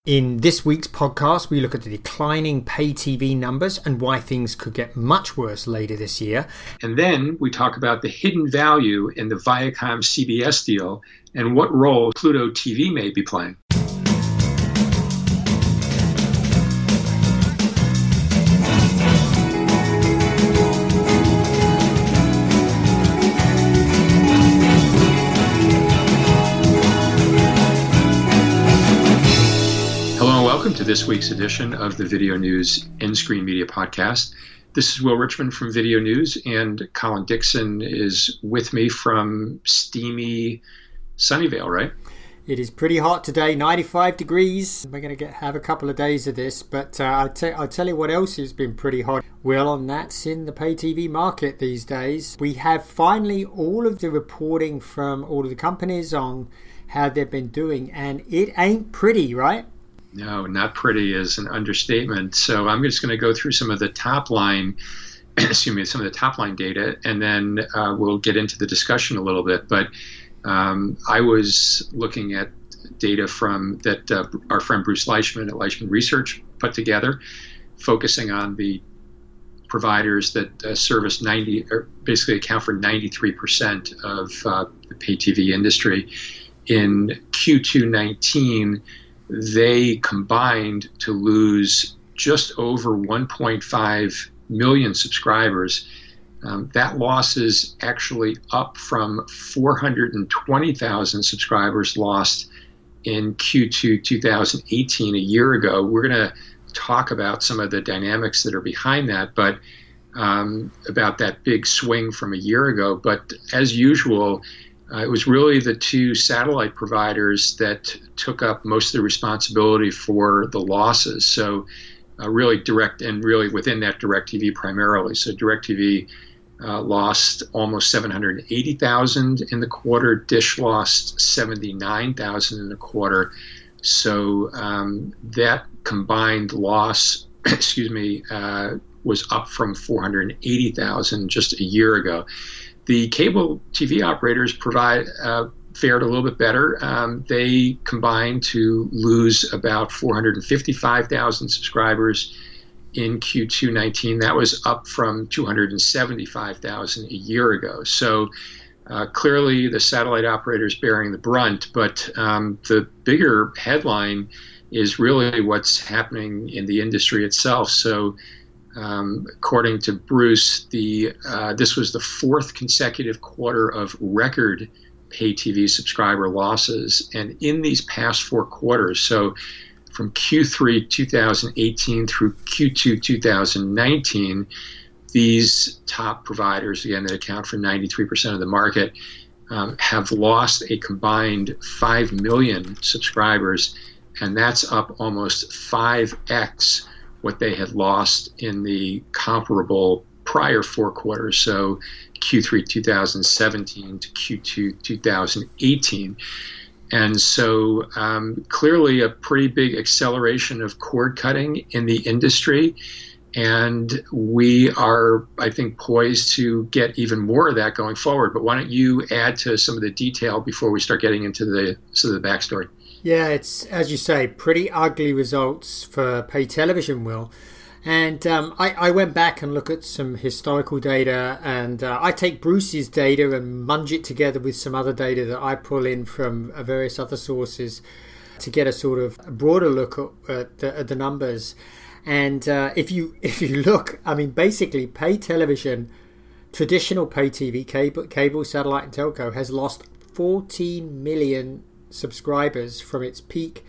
In this week's podcast, we look at the declining pay TV numbers and why things could get much worse later this year. And then we talk about the hidden value in the Viacom-CBS deal and what role Pluto TV may be playing. Welcome to this week's edition of the Video News In-Screen Media Podcast. This is Will Richmond from Video News, and Colin Dixon is with me from steamy Sunnyvale, right? It is pretty hot today, 95 degrees. We're going to have a couple of days of this, but I'll tell you what else has been pretty hot. Well, and that's in the pay TV market these days. We have finally all of the reporting from all of the companies on how they've been doing, and it ain't pretty, right? No, not pretty is an understatement. So I'm just going to go through some of the top line, some of the top line data, and then we'll get into the discussion a little bit. But I was looking at data from that our friend Bruce Leichman at Leichman Research put together, focusing on the providers that service 90, or basically account for 93% of the pay TV industry. In Q2 19, they combined to lose just over 1.5 million subscribers. That loss is actually up from 420,000 subscribers lost in Q2 2018, a year ago. We're going to talk about some of the dynamics that are behind that, but about that big swing from a year ago. But as usual, it was really the two satellite providers that took up most of the responsibility for the losses. So really direct, and really within that DirecTV primarily. So DirecTV lost almost 780,000 in the quarter. Dish lost 79,000 in the quarter. So that combined loss, was up from 480,000 just a year ago. The cable TV operators fared a little bit better. They combined to lose about 455,000 subscribers in Q2 19. That was up from 275,000 a year ago. So clearly the satellite operators bearing the brunt, but the bigger headline is really what's happening in the industry itself. So according to Bruce, this was the fourth consecutive quarter of record pay TV subscriber losses. And in these past four quarters, so from Q3 2018 through Q2 2019, these top providers, again, that account for 93% of the market, have lost a combined 5 million subscribers, and that's up almost 5x what they had lost in the comparable prior four quarters, so Q3 2017 to Q2 2018. And so clearly a pretty big acceleration of cord cutting in the industry. And we are, I think, poised to get even more of that going forward. But why don't you add to some of the detail before we start getting into the backstory? Yeah, it's, as you say, pretty ugly results for pay television, Will. And I went back and looked at some historical data, and I take Bruce's data and munge it together with some other data that I pull in from various other sources to get a sort of broader look at the numbers. And if you look, I mean, basically pay television, traditional pay TV, cable, satellite and telco has lost 14 million subscribers from its peak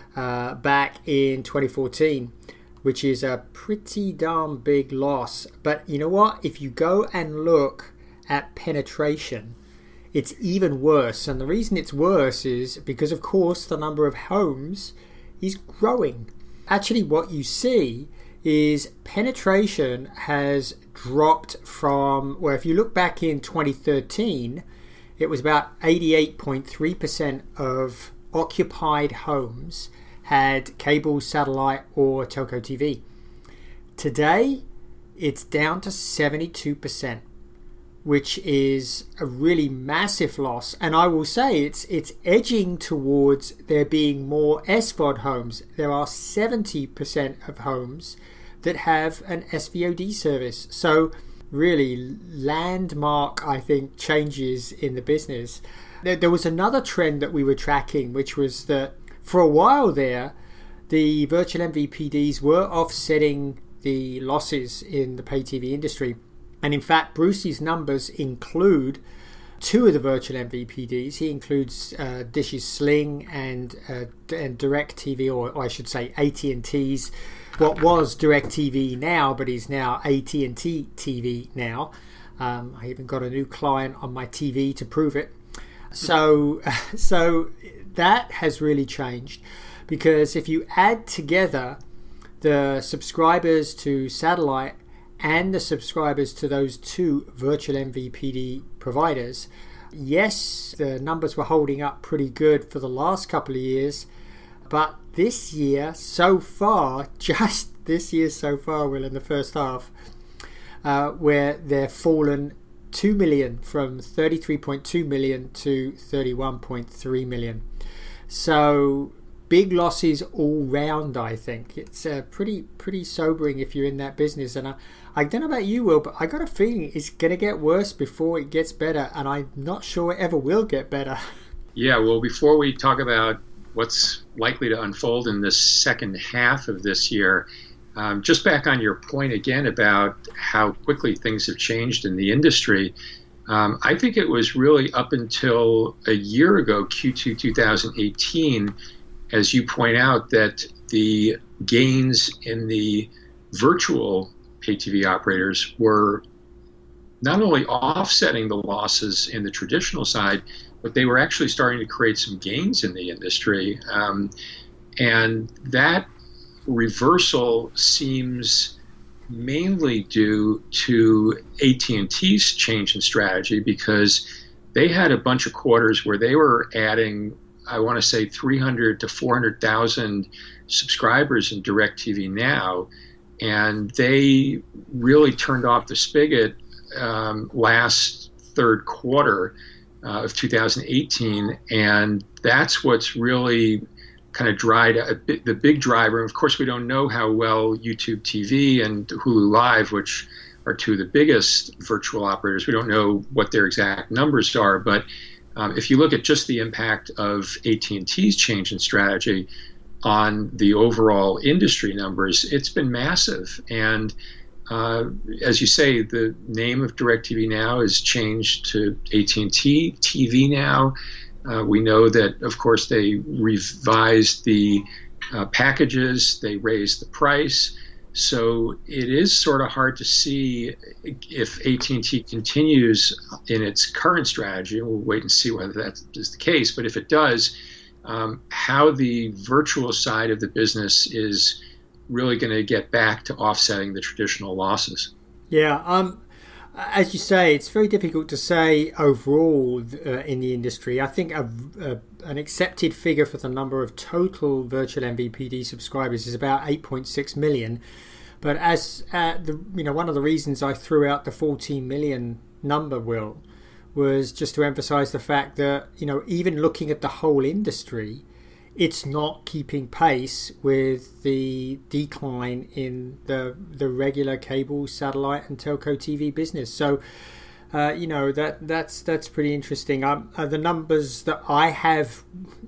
back in 2014, which is a pretty darn big loss. But you know what? If you go and look at penetration, it's even worse. And the reason it's worse is because, of course, the number of homes is growing. Actually, what you see is penetration has dropped from, well, if you look back in 2013, it was about 88.3% of occupied homes had cable, satellite, or telco TV. Today, it's down to 72%. which is a really massive loss. And I will say it's edging towards there being more SVOD homes. There are 70% of homes that have an SVOD service. So really landmark, I think, changes in the business. There was another trend that we were tracking, which was that for a while there, the virtual MVPDs were offsetting the losses in the pay TV industry. And in fact, Brucey's numbers include two of the virtual MVPDs. He includes Dish's Sling and DirecTV, or I should say AT&T's, what was DirecTV Now, but is now AT&T TV Now. I even got a new client on my TV to prove it. So that has really changed, because if you add together the subscribers to satellite and the subscribers to those two virtual MVPD providers, yes, the numbers were holding up pretty good for the last couple of years, but this year so far, just this year so far, well, in the first half, where they've fallen 2 million from 33.2 million to 31.3 million. So big losses all round, I think. It's pretty sobering if you're in that business. And I don't know about you, Will, but I got a feeling it's going to get worse before it gets better. And I'm not sure it ever will get better. Yeah, well, before we talk about what's likely to unfold in this second half of this year, just back on your point again about how quickly things have changed in the industry, I think it was really up until a year ago, Q2 2018, as you point out, that the gains in the virtual pay TV operators were not only offsetting the losses in the traditional side, but they were actually starting to create some gains in the industry. And that reversal seems mainly due to AT&T's change in strategy, because they had a bunch of quarters where they were adding, I want to say, 300 to 400,000 subscribers in DirecTV Now, and they really turned off the spigot last third quarter of 2018, and that's what's really kind of dried the big driver. Of course, we don't know how well YouTube TV and Hulu Live, which are two of the biggest virtual operators, we don't know what their exact numbers are, but if you look at just the impact of AT&T's change in strategy on the overall industry numbers, it's been massive. And as you say, the name of DirecTV Now has changed to AT&T TV Now. We know that, of course, they revised the packages, they raised the price. So it is sort of hard to see if AT&T continues in its current strategy. We'll wait and see whether that is the case. But if it does, how the virtual side of the business is really going to get back to offsetting the traditional losses. Yeah, as you say, it's very difficult to say overall in the industry. I think an accepted figure for the number of total virtual MVPD subscribers is about 8.6 million. But as one of the reasons I threw out the 14 million number, Will, was just to emphasize the fact that, even looking at the whole industry, it's not keeping pace with the decline in the regular cable, satellite and telco TV business. So, that's pretty interesting. The numbers that I have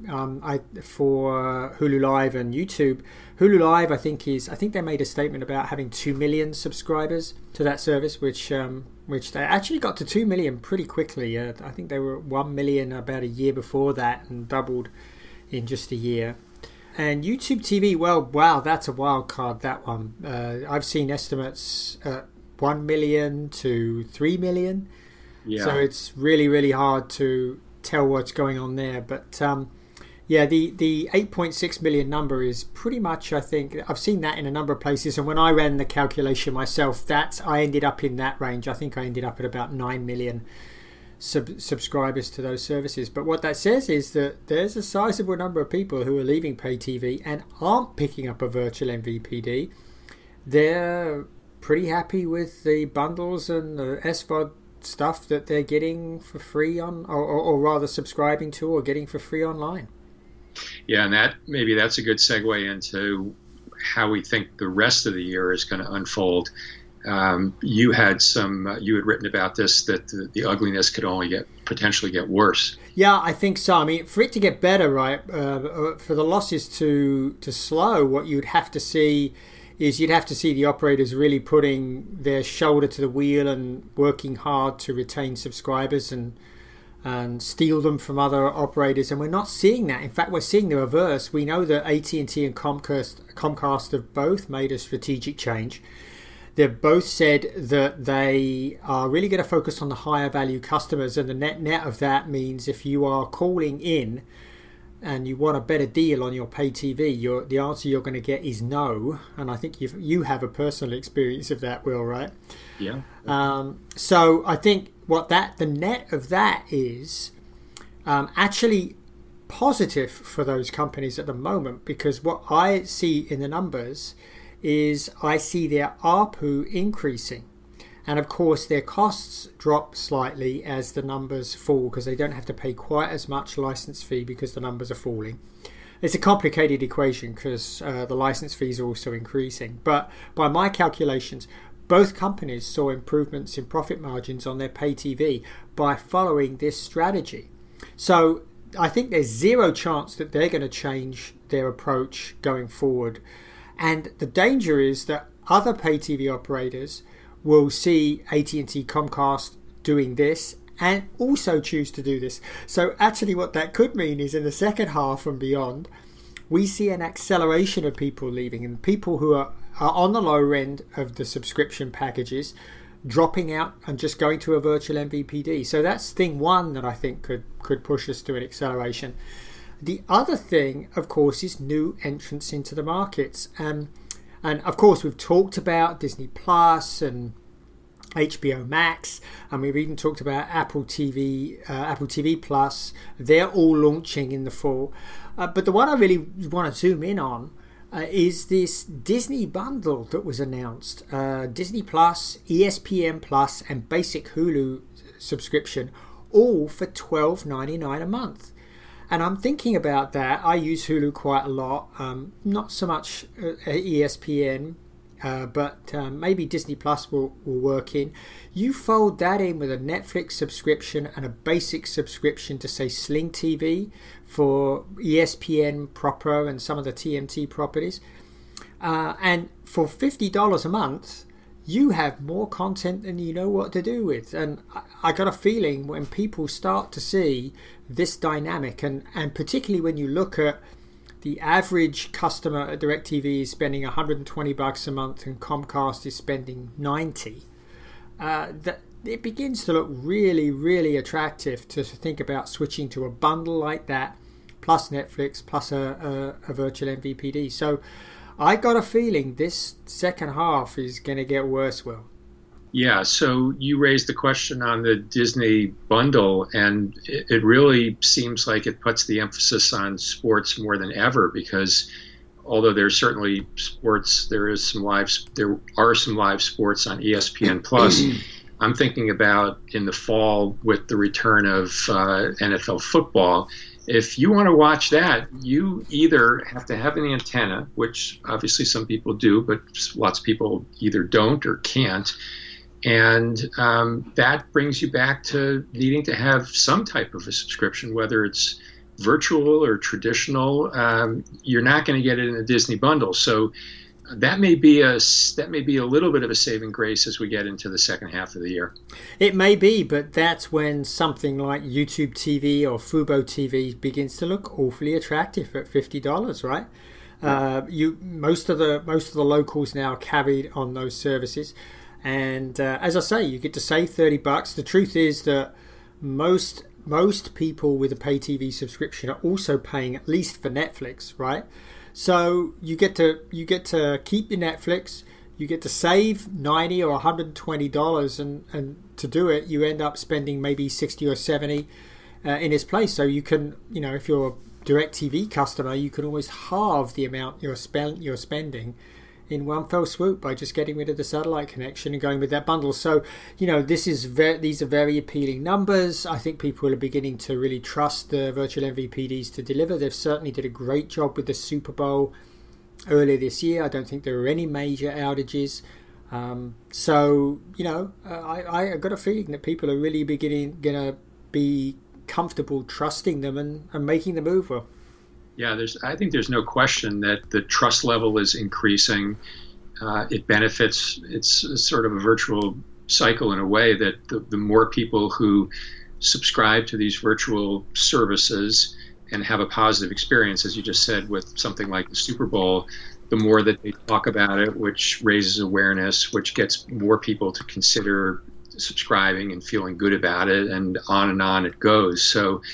for Hulu Live and YouTube, Hulu Live, I think they made a statement about having 2 million subscribers to that service, which they actually got to 2 million pretty quickly. I think they were 1 million about a year before that and doubled in just a year. And YouTube TV, well, wow, that's a wild card, that one. I've seen estimates 1 million to 3 million. Yeah. So it's really, really hard to tell what's going on there. But the 8.6 million number is pretty much, I think, I've seen that in a number of places. And when I ran the calculation myself, I ended up in that range. I think I ended up at about 9 million subscribers to those services. But what that says is that there's a sizable number of people who are leaving pay TV and aren't picking up a virtual MVPD. They're pretty happy with the bundles and the SVOD stuff that they're getting for free on, or rather subscribing to or getting for free online. Yeah, and that's a good segue into how we think the rest of the year is going to unfold. You had written about this, that the ugliness could only potentially get worse. Yeah, I think so. I mean, for it to get better, right, for the losses to slow, what you'd have to see is you'd have to see the operators really putting their shoulder to the wheel and working hard to retain subscribers and steal them from other operators, and we're not seeing that. In fact, we're seeing the reverse. We know that AT&T and Comcast have both made a strategic change. They've both said that they are really going to focus on the higher value customers, and the net of that means if you are calling in and you want a better deal on your pay TV, the answer you're going to get is no. And I think you have a personal experience of that, Will, right? Yeah. So I think the net of that is actually positive for those companies at the moment, because what I see in the numbers is I see their ARPU increasing. And of course, their costs drop slightly as the numbers fall, because they don't have to pay quite as much license fee because the numbers are falling. It's a complicated equation because the license fees are also increasing. But by my calculations, both companies saw improvements in profit margins on their pay TV by following this strategy. So I think there's zero chance that they're going to change their approach going forward. And the danger is that other pay TV operators will see AT&T, Comcast doing this and also choose to do this. So actually what that could mean is in the second half and beyond, we see an acceleration of people leaving, and people who are on the lower end of the subscription packages dropping out and just going to a virtual MVPD. So that's thing one that I think could push us to an acceleration. The other thing, of course, is new entrants into the markets. And of course, we've talked about Disney Plus and HBO Max, and we've even talked about Apple TV Plus. They're all launching in the fall. But the one I really want to zoom in on is this Disney bundle that was announced. Disney Plus, ESPN Plus, and basic Hulu subscription, all for $12.99 a month. And I'm thinking about that. I use Hulu quite a lot, not so much ESPN, but maybe Disney Plus will work in. You fold that in with a Netflix subscription and a basic subscription to, say, Sling TV for ESPN proper and some of the TNT properties. And for $50 a month, you have more content than you know what to do with. And I got a feeling when people start to see this dynamic, and particularly when you look at the average customer at DirecTV is spending $120 a month and Comcast is spending $90, that it begins to look really, really attractive to think about switching to a bundle like that, plus Netflix, plus a virtual MVPD. So I got a feeling this second half is going to get worse, Will. Yeah, so you raised the question on the Disney bundle, and it really seems like it puts the emphasis on sports more than ever, because although there's certainly sports, there are some live sports on ESPN Plus. I'm thinking about in the fall with the return of NFL football. If you want to watch that, you either have to have an antenna, which obviously some people do, but lots of people either don't or can't. And that brings you back to needing to have some type of a subscription, whether it's virtual or traditional. You're not going to get it in a Disney bundle. So that may be a little bit of a saving grace as we get into the second half of the year. It may be, but that's when something like YouTube TV or Fubo TV begins to look awfully attractive at $50, right? Most of the locals now are carried on those services. And as I say, you get to save $30. The truth is that most people with a pay TV subscription are also paying at least for Netflix, right? So you get to keep your Netflix. You get to save $90 or $120, and to do it, you end up spending maybe $60 or $70 in its place. So you can, if you're a DirecTV customer, you can almost halve the amount you're spending in one fell swoop by just getting rid of the satellite connection and going with that bundle. So, these are very appealing numbers. I think people are beginning to really trust the virtual MVPDs to deliver. They've certainly did a great job with the Super Bowl earlier this year. I don't think there were any major outages. I got a feeling that people are really going to be comfortable trusting them and making the move. Well, yeah, I think there's no question that the trust level is increasing. It benefits. It's sort of a virtual cycle in a way that the more people who subscribe to these virtual services and have a positive experience, as you just said, with something like the Super Bowl, the more that they talk about it, which raises awareness, which gets more people to consider subscribing and feeling good about it, and on it goes. So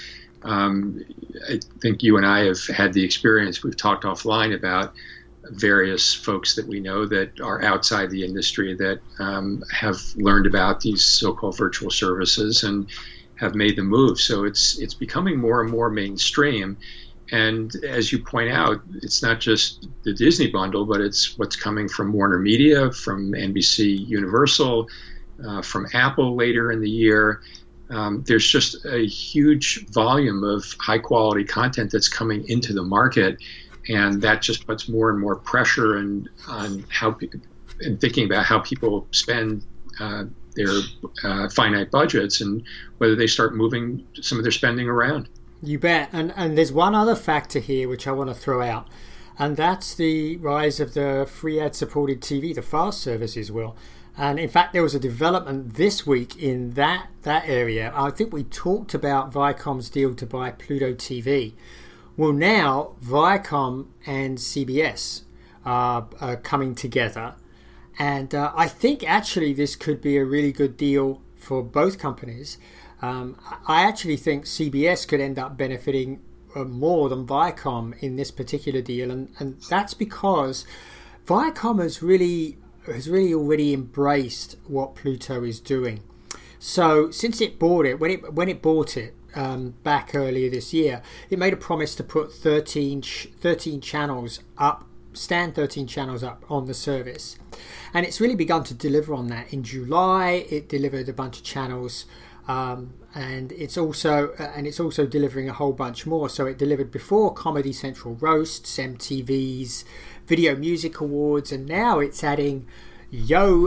I think you and I have had the experience. We've talked offline about various folks that we know that are outside the industry that have learned about these so-called virtual services and have made the move. So it's becoming more and more mainstream. And as you point out, it's not just the Disney bundle, but it's what's coming from Warner Media, from NBC Universal, from Apple later in the year. There's just a huge volume of high-quality content that's coming into the market, and that just puts more and more pressure on how and thinking about how people spend their finite budgets and whether they start moving some of their spending around. You bet. And there's one other factor here which I want to throw out, and that's the rise of the free ad-supported TV, the FAST services, Will. And in fact, there was a development this week in that area. I think we talked about Viacom's deal to buy Pluto TV. Well, now Viacom and CBS are coming together. And I think actually this could be a really good deal for both companies. I actually think CBS could end up benefiting more than Viacom in this particular deal. And that's because Viacom has really already embraced what Pluto is doing. So since it bought it, when it bought it back earlier this year, it made a promise to put 13 channels up, stand 13 channels up on the service, and it's really begun to deliver on that. In July, it delivered a bunch of channels, and it's also delivering a whole bunch more. So it delivered before Comedy Central Roasts, MTV's Video Music Awards, and now it's adding Yo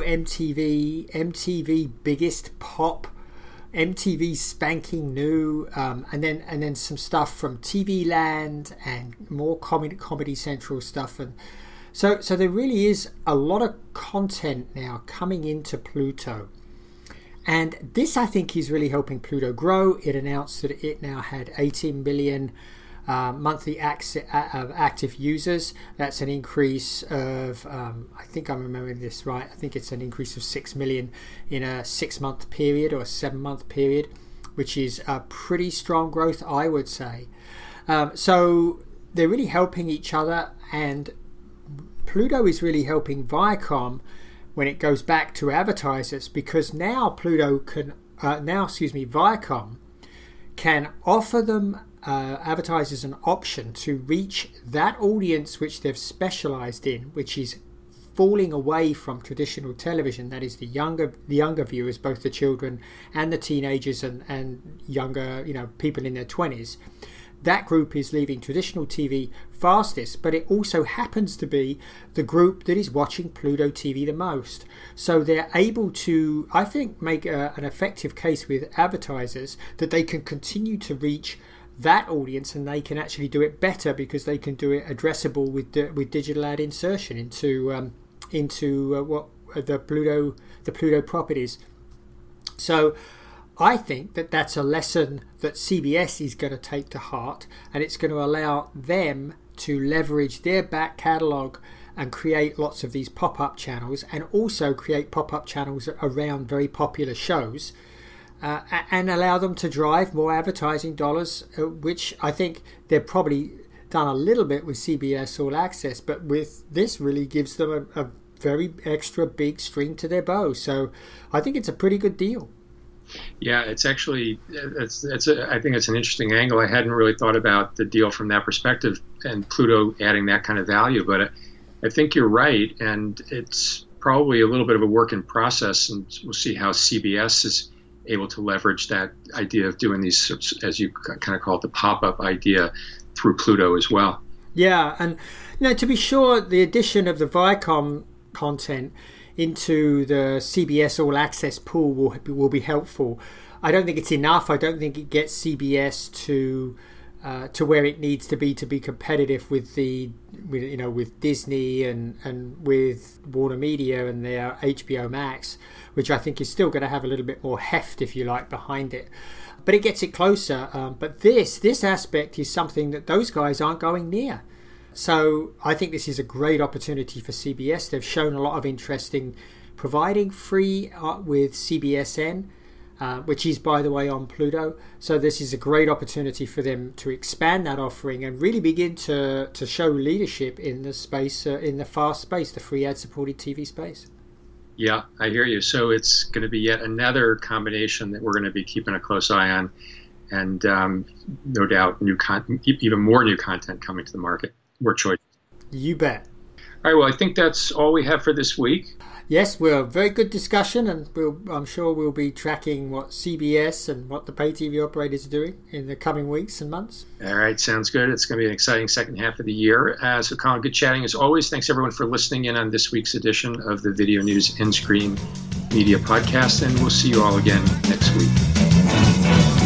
MTV Biggest Pop, MTV Spanking New, and then some stuff from TV Land and more Comedy Central stuff. And so there really is a lot of content now coming into Pluto. And this, I think, is really helping Pluto grow. It announced that it now had 18 million monthly active users. That's an increase of, I think I'm remembering this right, I think it's an increase of 6 million in a 6-month period or a 7-month period, which is a pretty strong growth, I would say. So they're really helping each other, and Pluto is really helping Viacom when it goes back to advertisers, because now Viacom can offer them advertisers an option to reach that audience which they've specialized in, which is falling away from traditional television. That is the younger viewers, both the children and the teenagers and younger, people in their 20s. That group is leaving traditional TV fastest, but it also happens to be the group that is watching Pluto TV the most. So they're able to, I think, make an effective case with advertisers that they can continue to reach that audience, and they can actually do it better because they can do it addressable with digital ad insertion into what the Pluto properties. So I think that that's a lesson that CBS is going to take to heart, and it's going to allow them to leverage their back catalogue and create lots of these pop-up channels, and also create pop-up channels around very popular shows, and allow them to drive more advertising dollars, which I think they've probably done a little bit with CBS All Access, but with this really gives them a very extra big string to their bow. So I think it's a pretty good deal. Yeah, it's actually, I think it's an interesting angle. I hadn't really thought about the deal from that perspective and Pluto adding that kind of value, but I think you're right, and it's probably a little bit of a work in process, and we'll see how CBS is able to leverage that idea of doing these, as you kind of call it, the pop-up idea through Pluto as well. Yeah, and to be sure, the addition of the Viacom content into the CBS All Access pool will be helpful. I don't think it's enough. I don't think it gets CBS to where it needs to be competitive with Disney and with Warner Media and their HBO Max, which I think is still going to have a little bit more heft, if you like, behind it. But it gets it closer. But this aspect is something that those guys aren't going near. So I think this is a great opportunity for CBS. They've shown a lot of interest in providing free with CBSN, which is, by the way, on Pluto. So this is a great opportunity for them to expand that offering and really begin to show leadership in the space, in the FAST space, the free ad-supported TV space. Yeah, I hear you. So it's going to be yet another combination that we're going to be keeping a close eye on, and no doubt even more new content coming to the market. More choice. You bet. All right, well, I think that's all we have for this week. Yes, we're a very good discussion, and I'm sure we'll be tracking what CBS and what the pay TV operators are doing in the coming weeks and months. All right, sounds good. It's going to be an exciting second half of the year. So, Colin, good chatting as always. Thanks, everyone, for listening in on this week's edition of the Video News In-Screen Media Podcast, and we'll see you all again next week.